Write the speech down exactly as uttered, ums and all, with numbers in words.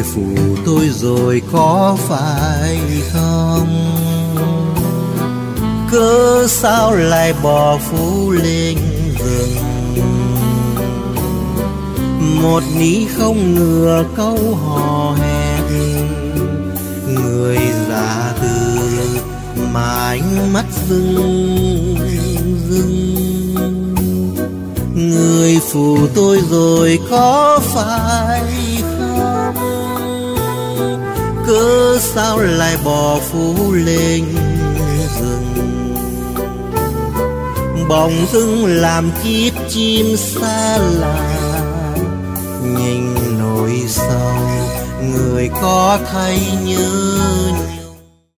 phụ tôi rồi có phải không? Cớ sao lại bỏ Phú lên rừng? Một ní không ngừa câu hò hẹn, người già từ mà ánh mắt rưng rưng. Người phụ tôi rồi có phải không? Cớ sao lại bỏ Phú lên rừng? Bỗng dưng làm kiếp chim xa lạ, nhìn nỗi sầu người có thấy nhớ.